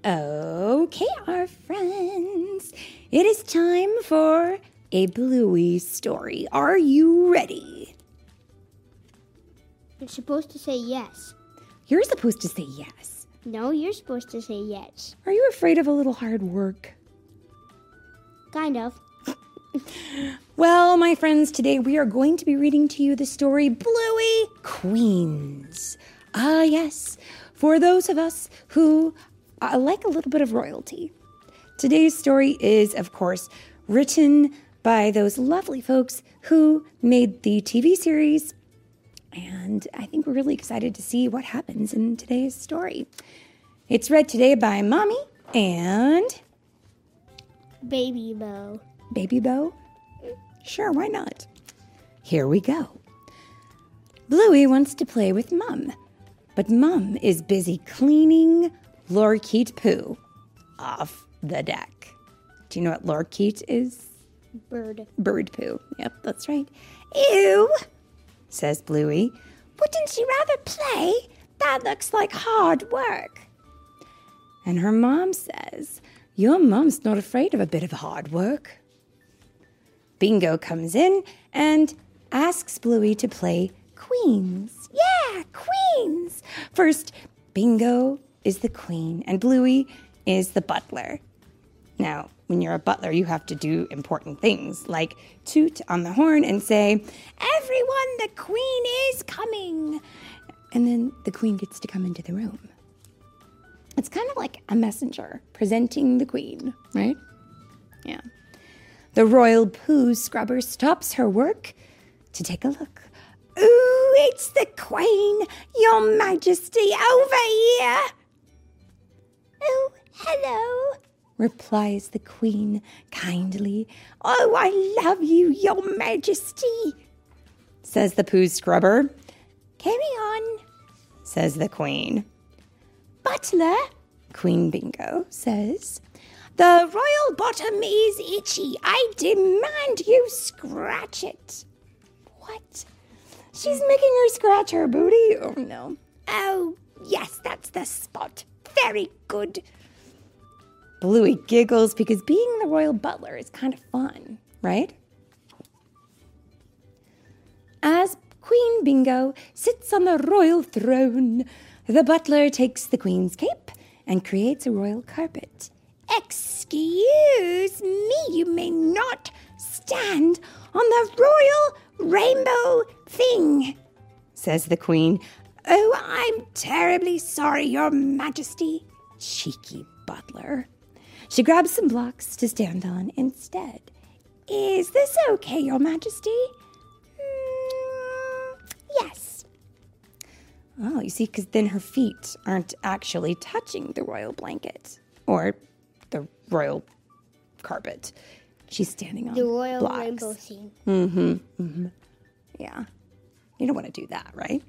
Okay, our friends, it is time for a Bluey story. Are you ready? You're supposed to say yes. You're supposed to say yes. No, you're supposed to say yes. Are you afraid of a little hard work? Kind of. Well, my friends, today we are going to be reading to you the story Bluey Queens. Ah, yes, for those of us who like a little bit of royalty. Today's story is, of course, written by those lovely folks who made the TV series, and I think we're really excited to see what happens in today's story. It's read today by Mommy and Baby Bo. Baby Bo? Sure, why not? Here we go. Bluey wants to play with Mum, but Mum is busy cleaning Lorikeet poo off the deck. Do you know what Lorikeet is? Bird poo. Yep, that's right. Ew, says Bluey. Wouldn't you rather play? That looks like hard work. And her mom says, your mum's not afraid of a bit of hard work. Bingo comes in and asks Bluey to play Queens. Yeah, Queens. First, Bingo is the queen and Bluey is the butler. Now, when you're a butler, you have to do important things like toot on the horn and say, everyone, the queen is coming. And then the queen gets to come into the room. It's kind of like a messenger presenting the queen, right? Yeah. The royal poo scrubber stops her work to take a look. Ooh, it's the queen, your majesty, over here. Oh, hello, replies the queen kindly. Oh, I love you, your majesty, says the poo scrubber. Carry on, says the queen. Butler, Queen Bingo says, the royal bottom is itchy. I demand you scratch it. What? She's making her scratch her booty? Oh, no. Oh, yes, that's the spot. Very good. Bluey giggles because being the royal butler is kind of fun, right? As Queen Bingo sits on the royal throne, the butler takes the queen's cape and creates a royal carpet. Excuse me, you may not stand on the royal rainbow thing, says the queen. Oh, I'm terribly sorry, your majesty. Cheeky butler. She grabs some blocks to stand on instead. Is this okay, your majesty? Yes. Oh, you see, because then her feet aren't actually touching the royal blanket or the royal carpet. She's standing on the royal blocks. rainbow scene. Yeah. You don't want to do that, right?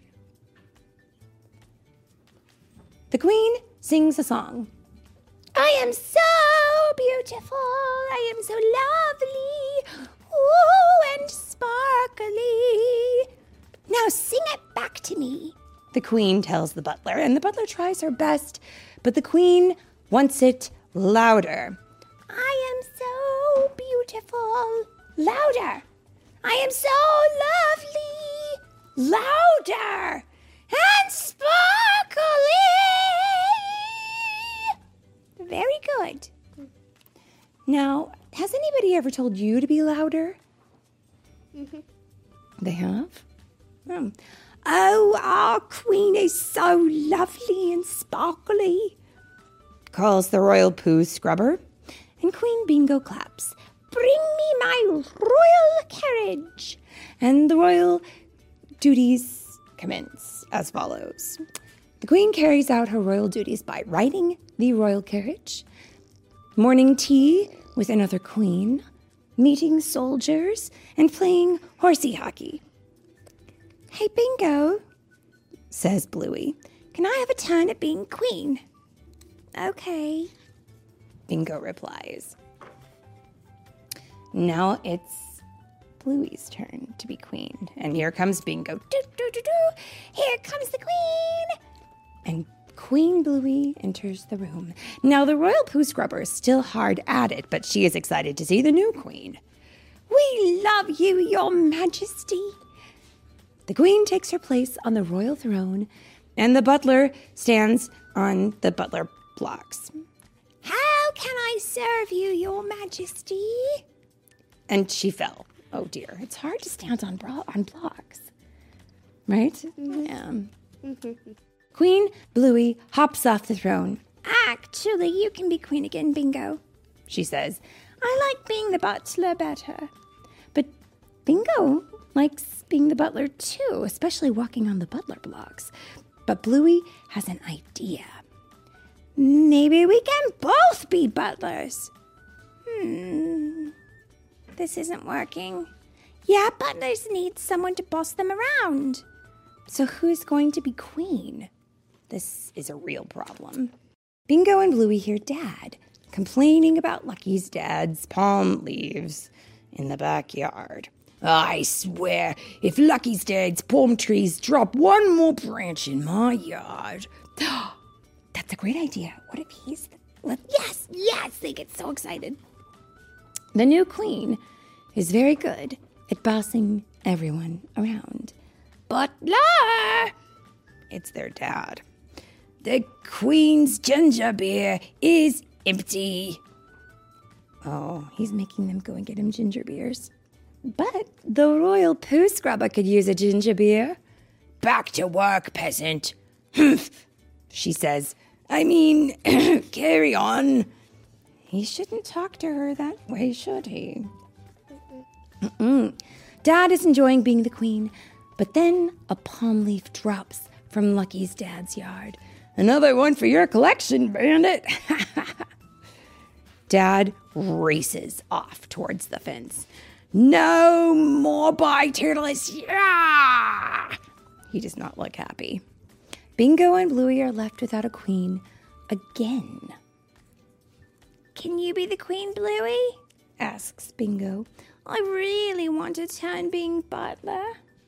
The queen sings a song. I am so beautiful. I am so lovely. Ooh, and sparkly. Now sing it back to me, the queen tells the butler, and the butler tries her best, but the queen wants it louder. I am so beautiful. Louder. I am so lovely. Louder. And sparkly. Very good. Now, has anybody ever told you to be louder? Mm-hmm. They have? Oh, our queen is so lovely and sparkly, calls the royal poo scrubber, and Queen Bingo claps. Bring me my royal carriage. And the royal duties commence as follows. The queen carries out her royal duties by riding the royal carriage, morning tea with another queen, meeting soldiers, and playing horsey hockey. Hey, Bingo, says Bluey, can I have a turn at being queen? Okay, Bingo replies. Now it's Bluey's turn to be queen. And here comes Bingo. Do, do, do, do. Here comes the queen. And Queen Bluey enters the room. Now, the royal poo scrubber is still hard at it, but she is excited to see the new queen. "We love you, your majesty." The queen takes her place on the royal throne, and the butler stands on the butler blocks. "How can I serve you, your majesty?" And she fell. Oh, dear. It's hard to stand on blocks. Right? Mm-hmm. Yeah. Queen Bluey hops off the throne. "Actually, you can be queen again, Bingo," she says. "I like being the butler better." But Bingo likes being the butler too, especially walking on the butler blocks. But Bluey has an idea. "Maybe we can both be butlers." This isn't working. Yeah, butlers need someone to boss them around. So who's going to be queen? This is a real problem. Bingo and Bluey hear Dad complaining about Lucky's dad's palm leaves in the backyard. "I swear, if Lucky's dad's palm trees drop one more branch in my yard..." That's a great idea. What if he's Yes, they get so excited. The new queen is very good at bossing everyone around. "Butler!" It's their dad. "The queen's ginger beer is empty." Oh, he's making them go and get him ginger beers. But the royal poo scrubber could use a ginger beer. "Back to work, peasant." "Humph," she says. Carry on." He shouldn't talk to her that way, should he? Dad is enjoying being the queen, but then a palm leaf drops from Lucky's dad's yard. "Another one for your collection, bandit." Dad races off towards the fence. "No more bye, Turtles!" Yeah! He does not look happy. Bingo and Bluey are left without a queen again. "Can you be the queen, Bluey?" asks Bingo. "I really want to turn being butler."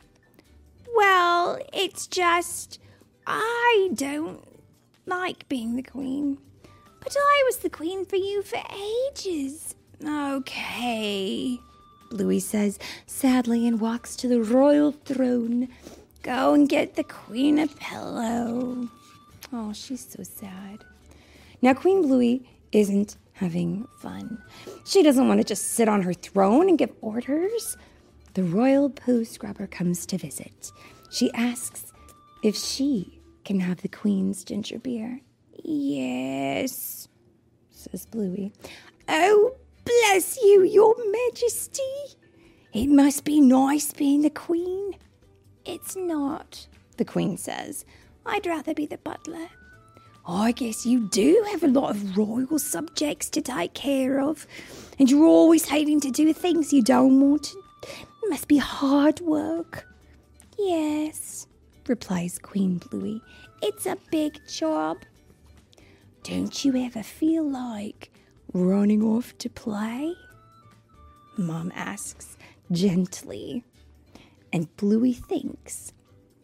"Well, it's just I don't like being the queen. But I was the queen for you for ages." "Okay," Bluey says sadly and walks to the royal throne. "Go and get the queen a pillow." Oh, she's so sad. Now, Queen Bluey isn't having fun. She doesn't want to just sit on her throne and give orders. The royal poo scrubber comes to visit. She asks if she can have the queen's ginger beer. "Yes," says Bluey. "Oh, bless you, your majesty. It must be nice being the queen." "It's not," the queen says. "I'd rather be the butler." "I guess you do have a lot of royal subjects to take care of, and you're always having to do things you don't want to. It must be hard work." "Yes," replies Queen Bluey. "It's a big job." "Don't you ever feel like running off to play?" Mom asks gently. And Bluey thinks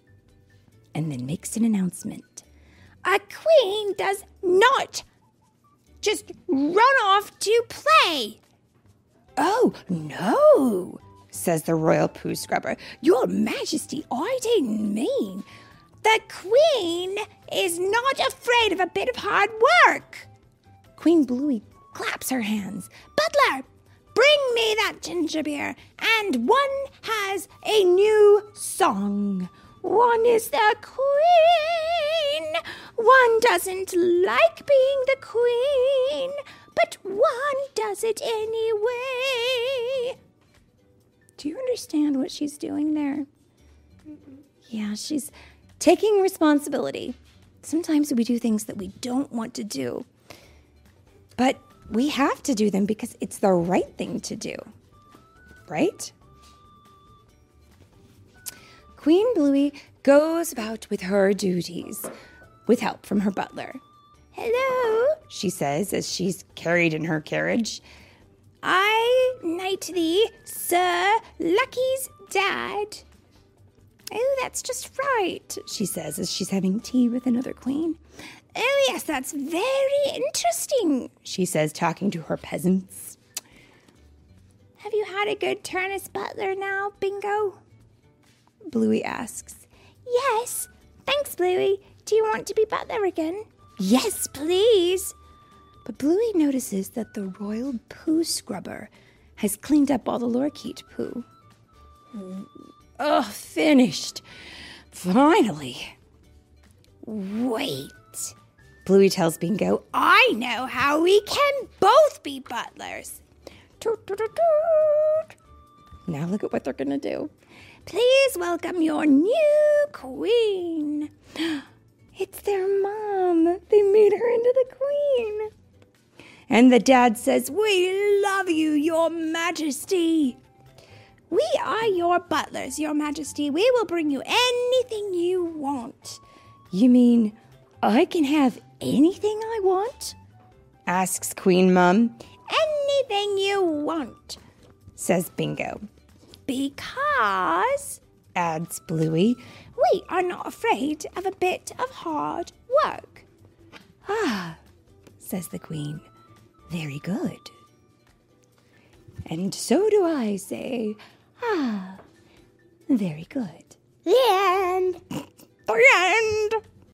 and then makes an announcement. "A queen does not just run off to play." "Oh, no," says the royal poo scrubber. "Your majesty, I didn't mean. The queen is not afraid of a bit of hard work." Queen Bluey claps her hands. "Butler, bring me that ginger beer, and one has a new song. One is the queen. One doesn't like being the queen, but one does it anyway." Do you understand what she's doing there? Yeah, she's taking responsibility. Sometimes we do things that we don't want to do, but we have to do them because it's the right thing to do, right? Queen Bluey goes about with her duties with help from her butler. "Hello," she says as she's carried in her carriage. "I knight thee, Sir Lucky's dad." "Oh, that's just right," she says as she's having tea with another queen. Oh, yes, that's very interesting, she says, talking to her peasants. Have you had a good turn as butler now, Bingo? Bluey asks. Yes. Thanks, Bluey. Do you want to be butler again? Yes, please. But Bluey notices that the royal poo scrubber has cleaned up all the lorikeet poo. Oh, finished. Finally. Wait. Bluey tells Bingo, I know how we can both be butlers. Toot, toot, toot, toot. Now look at what they're going to do. Please welcome your new queen. It's their mom. They made her into the queen. And the dad says, we love you, your majesty. We are your butlers, your majesty. We will bring you anything you want. You mean I can have anything I want? Asks Queen Mum. Anything you want, says Bingo. Because, adds Bluey, we are not afraid of a bit of hard work. Ah, says the Queen. Very good. And so do I say, ah, very good. The end. The end.